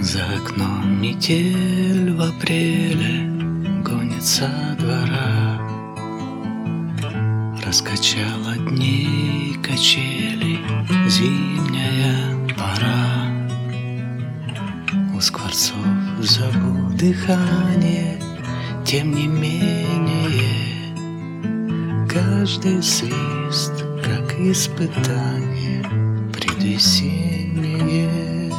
За окном метель в апреле гонит со двора. Раскачала дней качели зимняя пора. У скворцов зовут дыхание, тем не менее каждый свист, как испытание предвесеннее.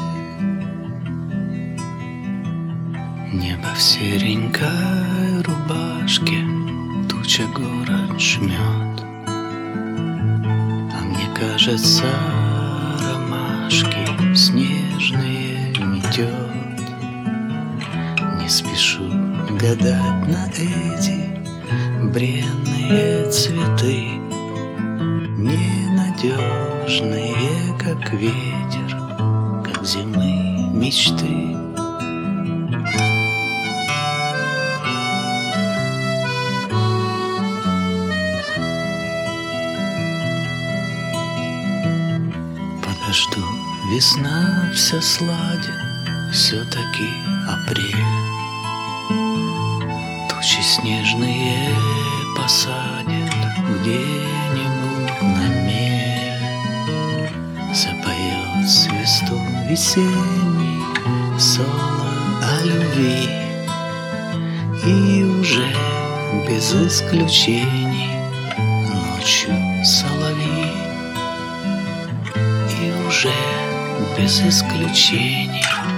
Небо в серенькой рубашке, туча город жмет, а мне кажется, ромашки снежные метет. Не спешу гадать на эти бренные цветы, ненадежные, как ветер, как зимы мечты. Подожду, весна все сладит, все-таки апрель. Тучи снежные посадят где-нибудь на мель. Запоет свистун весенний соло о любви, и уже без исключений ночью соловьи. И уже без исключений